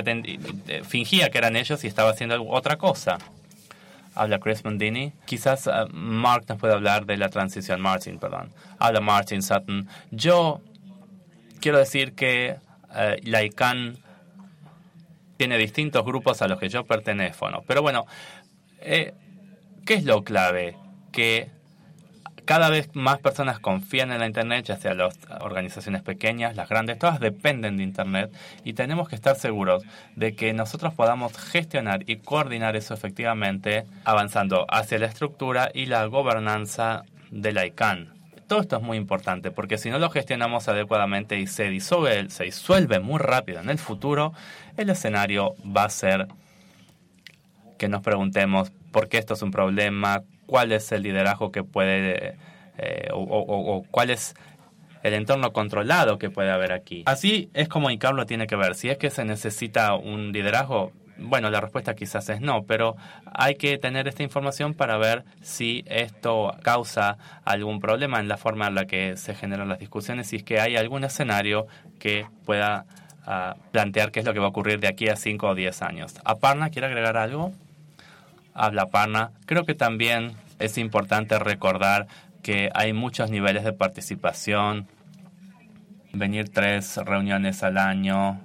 fingía que eran ellos y estaba haciendo otra cosa. Habla Chris Mondini. Quizás Mark nos puede hablar de la transición. Habla Martin Sutton. Yo quiero decir que la ICANN tiene distintos grupos a los que yo pertenezco, ¿no? Pero bueno, ¿qué es lo clave? Que cada vez más personas confían en la Internet, ya sea las organizaciones pequeñas, las grandes, todas dependen de Internet y tenemos que estar seguros de que nosotros podamos gestionar y coordinar eso efectivamente, avanzando hacia la estructura y la gobernanza de la ICANN. Todo esto es muy importante porque si no lo gestionamos adecuadamente y se disuelve muy rápido en el futuro, el escenario va a ser que nos preguntemos por qué esto es un problema, cuál es el liderazgo que puede o cuál es el entorno controlado que puede haber aquí. Así es como ICANN lo tiene que ver. Si es que se necesita un liderazgo, bueno, la respuesta quizás es no, pero hay que tener esta información para ver si esto causa algún problema en la forma en la que se generan las discusiones, si es que hay algún escenario que pueda plantear qué es lo que va a ocurrir de aquí a 5 o 10 años. ¿Aparna quiere agregar algo? Habla Aparna. Creo que también es importante recordar que hay muchos niveles de participación. Venir 3 reuniones al año,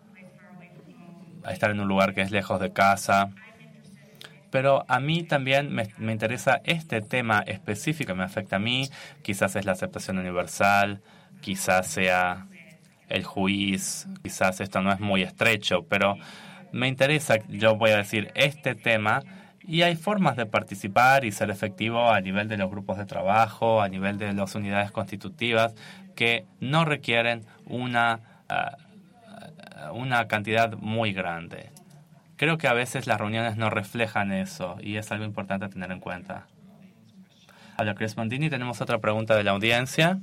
estar en un lugar que es lejos de casa. Pero a mí también me interesa este tema específico, me afecta a mí. Quizás es la aceptación universal, quizás sea el juicio, quizás esto no es muy estrecho, pero me interesa, yo voy a decir, este tema. Y hay formas de participar y ser efectivo a nivel de los grupos de trabajo, a nivel de las unidades constitutivas, que no requieren una cantidad muy grande. Creo que a veces las reuniones no reflejan eso y es algo importante a tener en cuenta. Habla Chris Mondini. Tenemos otra pregunta de la audiencia.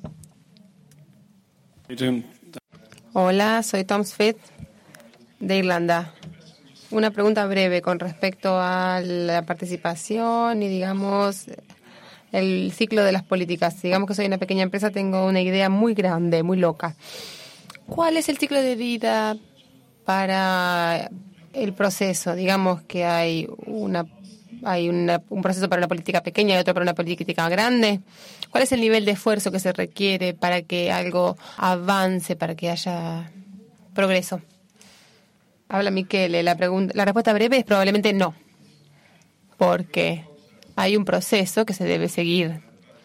Hola, soy Tom Smith de Irlanda. Una pregunta breve con respecto a la participación y, digamos, el ciclo de las políticas. Digamos que soy una pequeña empresa, tengo una idea muy grande, muy loca. ¿Cuál es el ciclo de vida para el proceso? Digamos que hay un proceso para una política pequeña y otro para una política grande. ¿Cuál es el nivel de esfuerzo que se requiere para que algo avance, para que haya progreso? Habla Michele. La respuesta breve es probablemente no, porque hay un proceso que se debe seguir.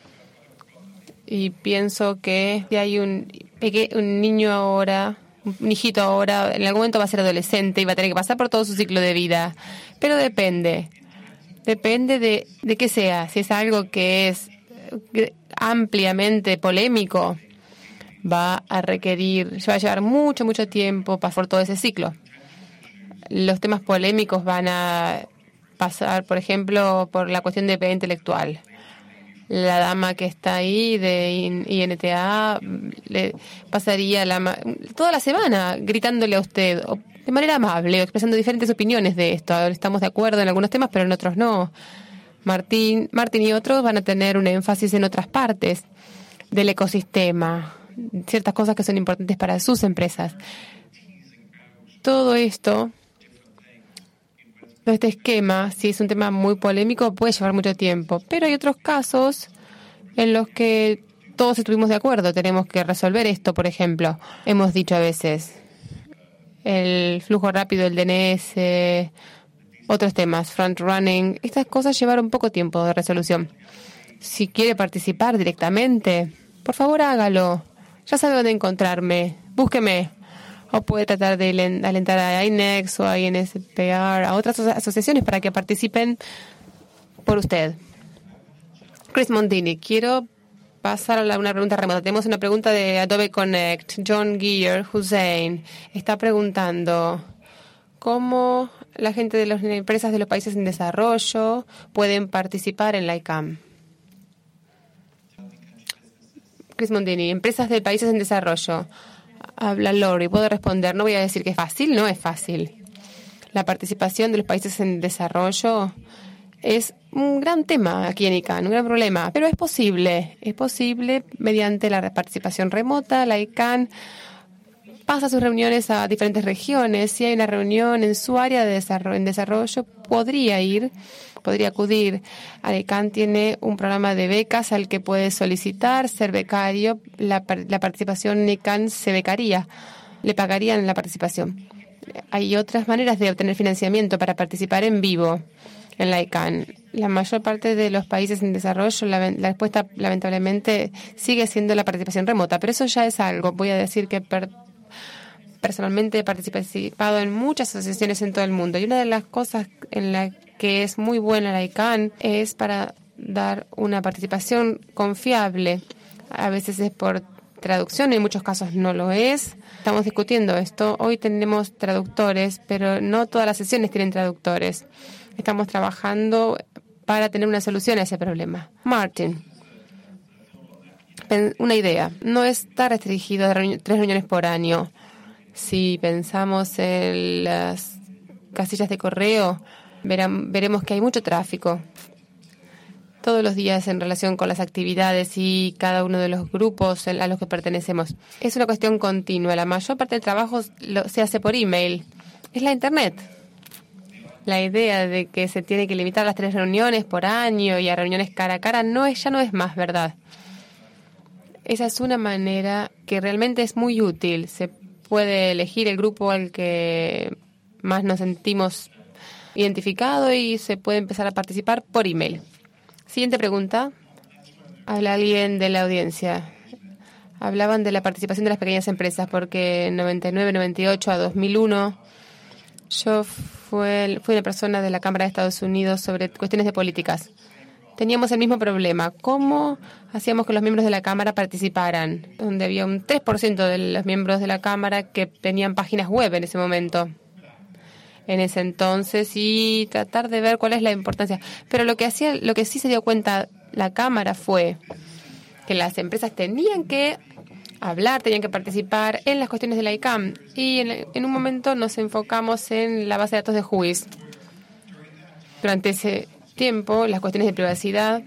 Y pienso que si hay un niño ahora, un hijito ahora, en algún momento va a ser adolescente y va a tener que pasar por todo su ciclo de vida. Pero depende de qué sea. Si es algo que es ampliamente polémico, va a llevar mucho tiempo pasar por todo ese ciclo. Los temas polémicos van a pasar, por ejemplo, por la cuestión de propiedad intelectual. La dama que está ahí de INTA le pasaría toda la semana gritándole a usted de manera amable, expresando diferentes opiniones de esto. Ahora estamos de acuerdo en algunos temas, pero en otros no. Martín y otros van a tener un énfasis en otras partes del ecosistema, ciertas cosas que son importantes para sus empresas. todo esto, todo este esquema, si es un tema muy polémico, puede llevar mucho tiempo. Pero hay otros casos en los que todos estuvimos de acuerdo. Tenemos que resolver esto, por ejemplo. Hemos dicho a veces el flujo rápido, el DNS, otros temas, front running. Estas cosas llevaron poco tiempo de resolución. Si quiere participar directamente, por favor hágalo. Ya sabe dónde encontrarme. Búsqueme. O puede tratar de alentar a INEX o a INSPR, a otras asociaciones para que participen por usted. Chris Mondini, quiero pasar a una pregunta remota. Tenemos una pregunta de Adobe Connect. John Gear Hussein está preguntando cómo la gente de las empresas de los países en desarrollo pueden participar en la ICANN. Chris Mondini, empresas de países en desarrollo. Habla Lori, puedo responder. No voy a decir que es fácil, no es fácil. La participación de los países en desarrollo es un gran tema aquí en ICANN, un gran problema, pero es posible mediante la participación remota. La ICANN pasa sus reuniones a diferentes regiones. Si hay una reunión en su área de desarrollo, podría acudir. La ICANN tiene un programa de becas al que puede solicitar ser becario. La participación en ICANN se becaría, le pagarían la participación. Hay otras maneras de obtener financiamiento para participar en vivo en la ICANN. La mayor parte de los países en desarrollo, la respuesta lamentablemente sigue siendo la participación remota, pero eso ya es algo. Voy a decir que personalmente he participado en muchas asociaciones en todo el mundo y una de las cosas en la que es muy buena la ICANN es para dar una participación confiable. A veces es por traducción, en muchos casos no lo es. Estamos discutiendo esto. Hoy tenemos traductores, pero no todas las sesiones tienen traductores. Estamos trabajando para tener una solución a ese problema. Martin, una idea. No está restringido a 3 reuniones por año. Si pensamos en las casillas de correo, veremos que hay mucho tráfico todos los días en relación con las actividades y cada uno de los grupos a los que pertenecemos. Es una cuestión continua. La mayor parte del trabajo se hace por email. Es la Internet. La idea de que se tiene que limitar las 3 reuniones por año y a reuniones cara a cara ya no es más verdad. Esa es una manera que realmente es muy útil. Se puede elegir el grupo al que más nos sentimos identificados y se puede empezar a participar por email. Siguiente pregunta. Habla alguien de la audiencia. Hablaban de la participación de las pequeñas empresas porque en 99, 98 a 2001 yo fui una persona de la Cámara de Estados Unidos sobre cuestiones de políticas. Teníamos el mismo problema. ¿Cómo hacíamos que los miembros de la Cámara participaran? Donde había un 3% de los miembros de la Cámara que tenían páginas web en ese momento. En ese entonces, y tratar de ver cuál es la importancia. Pero lo que sí se dio cuenta la Cámara fue que las empresas tenían que hablar, tenían que participar en las cuestiones de la ICANN. Y en un momento nos enfocamos en la base de datos de Whois. Durante ese tiempo, las cuestiones de privacidad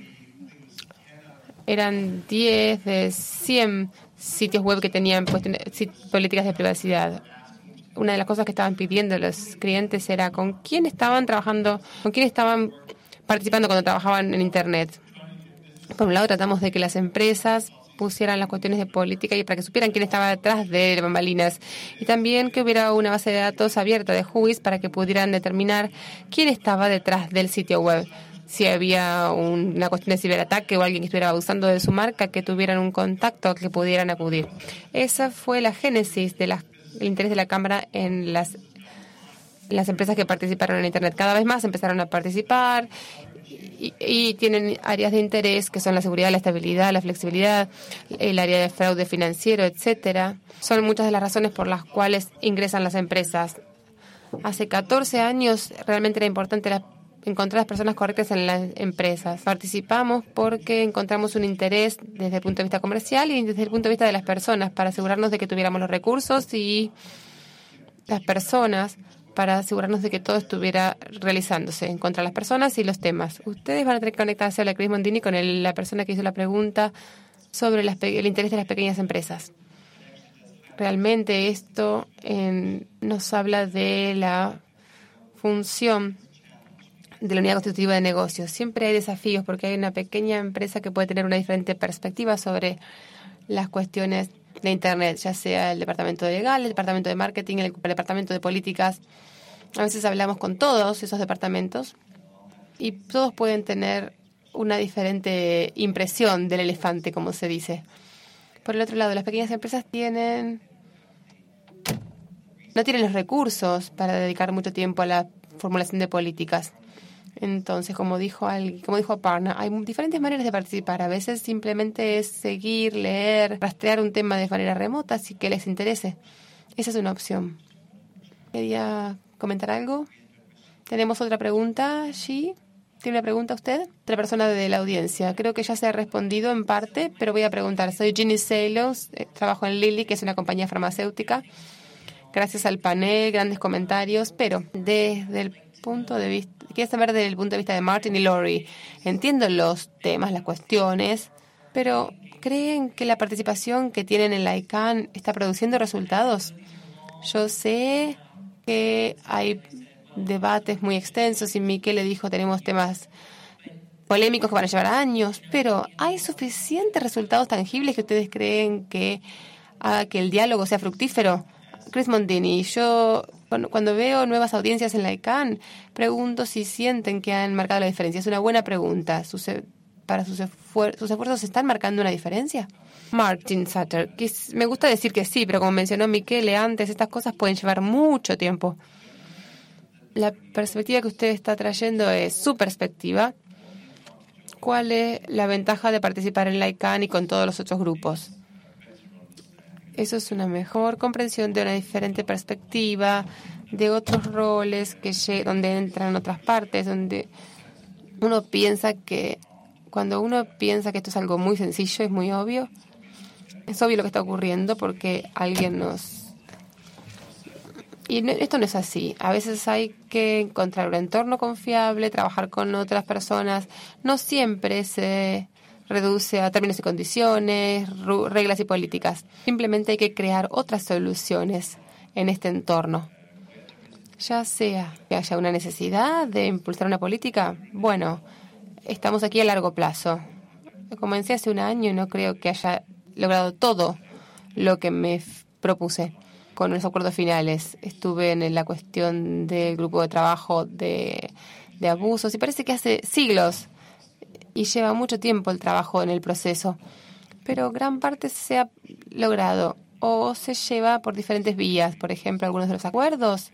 eran 10 de 100 sitios web que tenían políticas de privacidad. Una de las cosas que estaban pidiendo los clientes era con quién estaban trabajando, con quién estaban participando cuando trabajaban en Internet. Por un lado, tratamos de que las empresas pusieran las cuestiones de política y para que supieran quién estaba detrás de bambalinas. Y también que hubiera una base de datos abierta de Whois para que pudieran determinar quién estaba detrás del sitio web. Si había una cuestión de ciberataque o alguien que estuviera abusando de su marca, que tuvieran un contacto que pudieran acudir. Esa fue la génesis del interés de la Cámara en las empresas que participaron en Internet. Cada vez más empezaron a participar y tienen áreas de interés que son la seguridad, la estabilidad, la flexibilidad, el área de fraude financiero, etcétera. Son muchas de las razones por las cuales ingresan las empresas. Hace 14 años realmente era importante encontrar las personas correctas en las empresas. Participamos porque encontramos un interés desde el punto de vista comercial y desde el punto de vista de las personas para asegurarnos de que tuviéramos los recursos y las personas para asegurarnos de que todo estuviera realizándose en contra de las personas y los temas. Ustedes van a tener que conectarse a la Chris Mondini con la persona que hizo la pregunta sobre el interés de las pequeñas empresas. realmente esto nos habla de la función de la unidad constitutiva de negocios. Siempre hay desafíos porque hay una pequeña empresa que puede tener una diferente perspectiva sobre las cuestiones de Internet, ya sea el departamento legal, el departamento de marketing, el departamento de políticas. A veces hablamos con todos esos departamentos y todos pueden tener una diferente impresión del elefante, como se dice. Por el otro lado, las pequeñas empresas no tienen los recursos para dedicar mucho tiempo a la formulación de políticas. Entonces, como dijo Aparna, hay diferentes maneras de participar. A veces simplemente es seguir, leer, rastrear un tema de manera remota, si que les interese. Esa es una opción. ¿Quería comentar algo? ¿Tenemos otra pregunta allí? ¿Tiene una pregunta usted? Otra persona de la audiencia. Creo que ya se ha respondido en parte, pero voy a preguntar. Soy Ginny Salos, trabajo en Lilly, que es una compañía farmacéutica. Gracias al panel, grandes comentarios, pero desde el punto de vista, quiero saber desde el punto de vista de Martin y Lori. Entiendo los temas, las cuestiones, pero ¿creen que la participación que tienen en la ICANN está produciendo resultados? Yo sé que hay debates muy extensos y Miquel le dijo tenemos temas polémicos que van a llevar años, pero ¿hay suficientes resultados tangibles que ustedes creen que haga que el diálogo sea fructífero? Chris Mondini, yo cuando veo nuevas audiencias en la ICANN, pregunto si sienten que han marcado la diferencia. Es una buena pregunta. ¿Sus esfuerzos están marcando una diferencia? Martin Sutter, me gusta decir que sí, pero como mencionó Michele antes, estas cosas pueden llevar mucho tiempo. La perspectiva que usted está trayendo es su perspectiva. ¿Cuál es la ventaja de participar en la ICANN y con todos los otros grupos? Eso es una mejor comprensión de una diferente perspectiva, de otros roles donde entran otras partes, donde uno piensa que cuando uno piensa que esto es algo muy sencillo, es muy obvio. Es obvio lo que está ocurriendo porque alguien nos... Y esto no es así. A veces hay que encontrar un entorno confiable, trabajar con otras personas. No siempre se reduce a términos y condiciones, reglas y políticas. Simplemente hay que crear otras soluciones en este entorno. Ya sea que haya una necesidad de impulsar una política, bueno, estamos aquí a largo plazo. Comencé hace un año y no creo que haya logrado todo lo que me propuse con los acuerdos finales. Estuve en la cuestión del grupo de trabajo de abusos y parece que hace siglos y lleva mucho tiempo el trabajo en el proceso. Pero gran parte se ha logrado o se lleva por diferentes vías. Por ejemplo, algunos de los acuerdos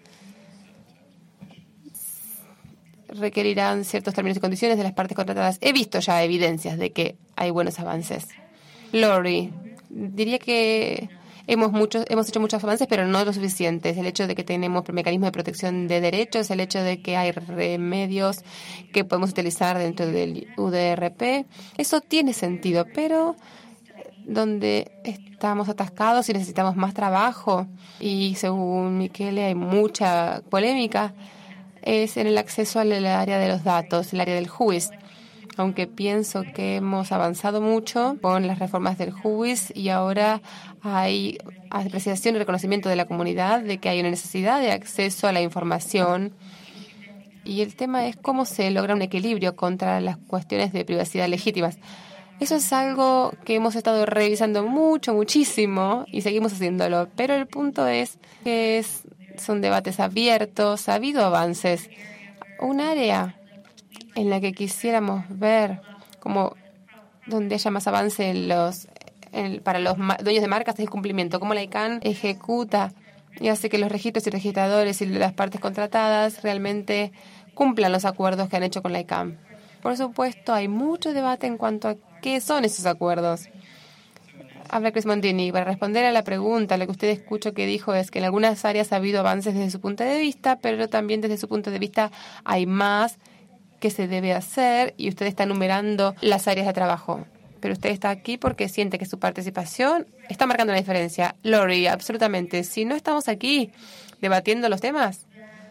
requerirán ciertos términos y condiciones de las partes contratadas. He visto ya evidencias de que hay buenos avances. Lori, diría que hemos hecho muchos avances, pero no lo suficientes. El hecho de que tenemos mecanismos de protección de derechos, el hecho de que hay remedios que podemos utilizar dentro del UDRP, eso tiene sentido, pero donde estamos atascados y necesitamos más trabajo, y según Michele hay mucha polémica, es en el acceso al área de los datos, el área del JUIS. Aunque pienso que hemos avanzado mucho con las reformas del JUIS y ahora hay apreciación y reconocimiento de la comunidad de que hay una necesidad de acceso a la información. Y el tema es cómo se logra un equilibrio contra las cuestiones de privacidad legítimas. Eso es algo que hemos estado revisando muchísimo y seguimos haciéndolo. Pero el punto es que son debates abiertos, ha habido avances. Un área en la que quisiéramos ver como donde haya más avance para los dueños de marcas es el cumplimiento, cómo la ICANN ejecuta y hace que los registros y registradores y las partes contratadas realmente cumplan los acuerdos que han hecho con la ICANN. Por supuesto, hay mucho debate en cuanto a qué son esos acuerdos. Habla Chris Mondini. Para responder a la pregunta, lo que usted escuchó que dijo es que en algunas áreas ha habido avances desde su punto de vista, pero también desde su punto de vista hay más que se debe hacer y usted está enumerando las áreas de trabajo. Pero usted está aquí porque siente que su participación está marcando la diferencia. Lori, absolutamente. Si no estamos aquí debatiendo los temas,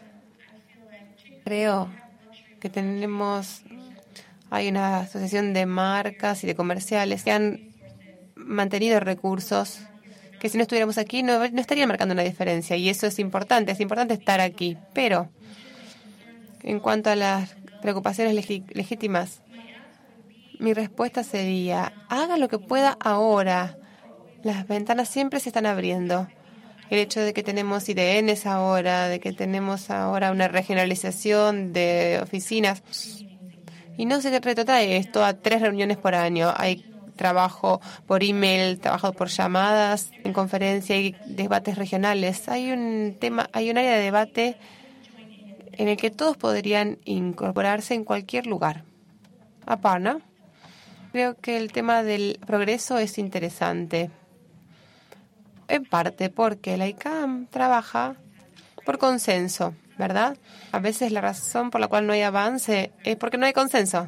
creo que hay una asociación de marcas y de comerciales que han mantenido recursos que si no estuviéramos aquí no estarían marcando una diferencia, y eso es importante estar aquí. Pero en cuanto a las preocupaciones legítimas, mi respuesta sería, haga lo que pueda ahora. Las ventanas siempre se están abriendo. El hecho de que tenemos IDNs ahora, de que tenemos ahora una regionalización de oficinas, y no se retrotrae esto a 3 reuniones por año. Hay trabajo por email, trabajo por llamadas, en conferencia y debates regionales. Hay un área de debate en el que todos podrían incorporarse en cualquier lugar. Aparna, creo que el tema del progreso es interesante. En parte porque la ICANN trabaja por consenso, ¿verdad? A veces la razón por la cual no hay avance es porque no hay consenso.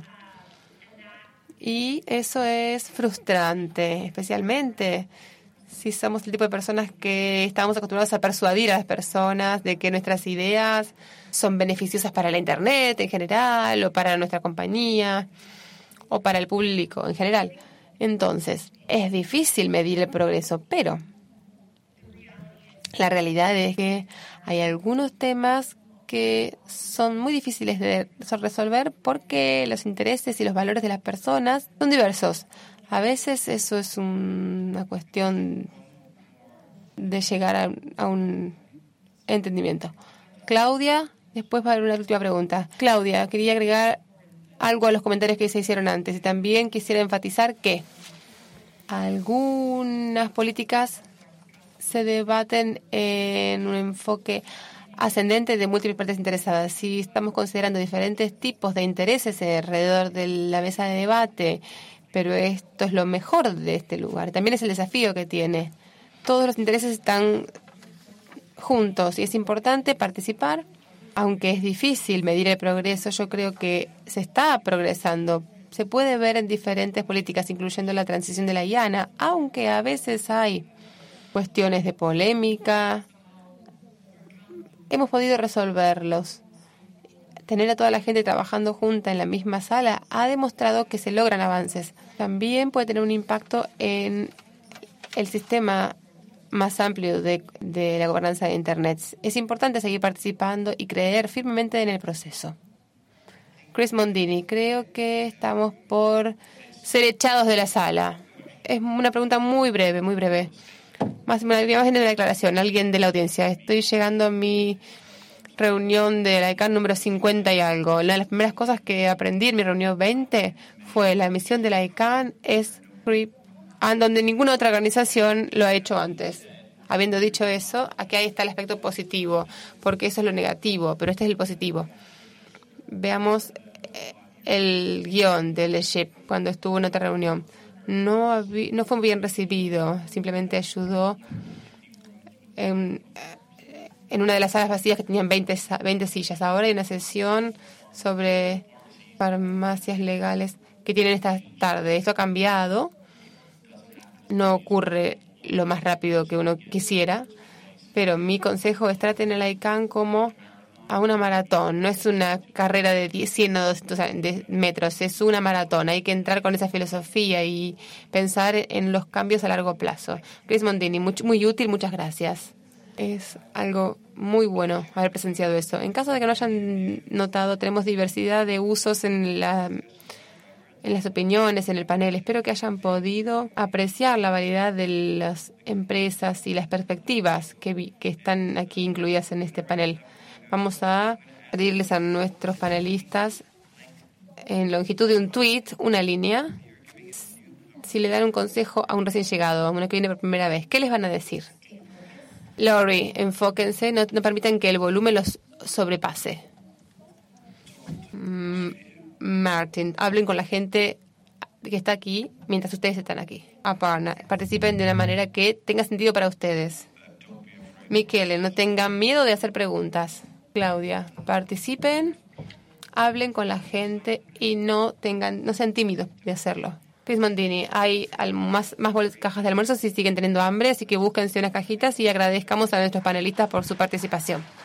Y eso es frustrante, especialmente si somos el tipo de personas que estamos acostumbrados a persuadir a las personas de que nuestras ideas son beneficiosas para la Internet en general, o para nuestra compañía, o para el público en general. Entonces, es difícil medir el progreso, pero la realidad es que hay algunos temas que son muy difíciles de resolver porque los intereses y los valores de las personas son diversos. A veces eso es una cuestión de llegar a un entendimiento. Claudia, después va a haber una última pregunta. Claudia, quería agregar algo a los comentarios que se hicieron antes, y también quisiera enfatizar que algunas políticas se debaten en un enfoque ascendente de múltiples partes interesadas. Si estamos considerando diferentes tipos de intereses alrededor de la mesa de debate, pero esto es lo mejor de este lugar. También es el desafío que tiene. Todos los intereses están juntos y es importante participar. Aunque es difícil medir el progreso, yo creo que se está progresando. Se puede ver en diferentes políticas, incluyendo la transición de la IANA, aunque a veces hay cuestiones de polémica. Hemos podido resolverlos. Tener a toda la gente trabajando junta en la misma sala ha demostrado que se logran avances. También puede tener un impacto en el sistema más amplio de la gobernanza de Internet. Es importante seguir participando y creer firmemente en el proceso. Chris Mondini, creo que estamos por ser echados de la sala. Es una pregunta muy breve, muy breve. Más bien de una declaración, alguien de la audiencia. Estoy llegando a mi reunión de la ICANN número 50 y algo. Una de las primeras cosas que aprendí en mi reunión 20 fue la misión de la ICANN es donde ninguna otra organización lo ha hecho antes. Habiendo dicho eso, aquí ahí está el aspecto positivo, porque eso es lo negativo, pero este es el positivo. Veamos el guión del leadership cuando estuvo en otra reunión. No fue bien recibido, simplemente ayudó en una de las salas vacías que tenían 20 sillas. Ahora hay una sesión sobre farmacias legales que tienen esta tarde. Esto ha cambiado. No ocurre lo más rápido que uno quisiera, pero mi consejo es traten a la ICANN como a una maratón. No es una carrera de 100 o 200 metros, es una maratón. Hay que entrar con esa filosofía y pensar en los cambios a largo plazo. Chris Mondini, muy útil, muchas gracias. Es algo muy bueno haber presenciado eso. En caso de que no hayan notado, tenemos diversidad de usos en las opiniones, en el panel. Espero que hayan podido apreciar la variedad de las empresas y las perspectivas que están aquí incluidas en este panel. Vamos a pedirles a nuestros panelistas, en longitud de un tweet, una línea, si le dan un consejo a un recién llegado, a uno que viene por primera vez. ¿Qué les van a decir? Lori, enfóquense, no permitan que el volumen los sobrepase. Martin, hablen con la gente que está aquí mientras ustedes están aquí. Aparna, participen de una manera que tenga sentido para ustedes. Michele, no tengan miedo de hacer preguntas. Claudia, participen, hablen con la gente y no sean tímidos de hacerlo. Chris Mondini, hay más cajas de almuerzo si siguen teniendo hambre, así que búsquense unas cajitas y agradezcamos a nuestros panelistas por su participación.